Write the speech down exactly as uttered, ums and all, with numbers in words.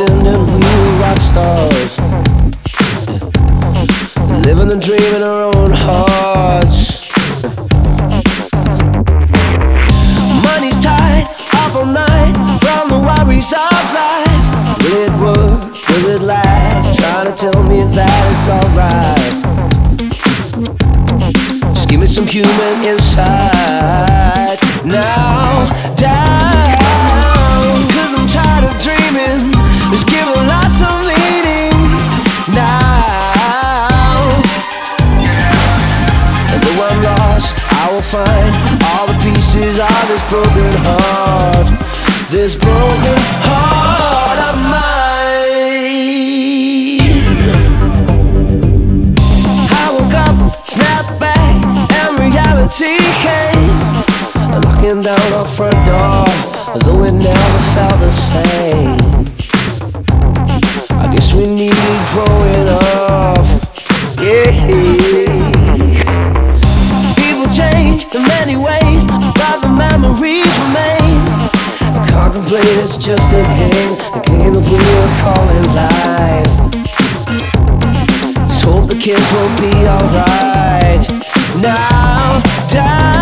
pretending we were rock stars, living the dream in our own hearts. Money's tight, up all night from the worries of life. Will it work? Will it last? Trying to tell me that it's alright. Just give me some human insight. Now, down, 'cause I'm tired of dreaming. Let's give a lot of meaning now. And though I'm lost, I will find all the pieces of this broken heart. This broken heart of mine. I woke up, snapped back, and reality came, knocking down our front door, though it never felt the same. I guess we needed growing up, yeah. People change in many ways, but the memories remain. I contemplate it's just a game, a game that we are calling life. Just hope the kids will be alright. Now, down.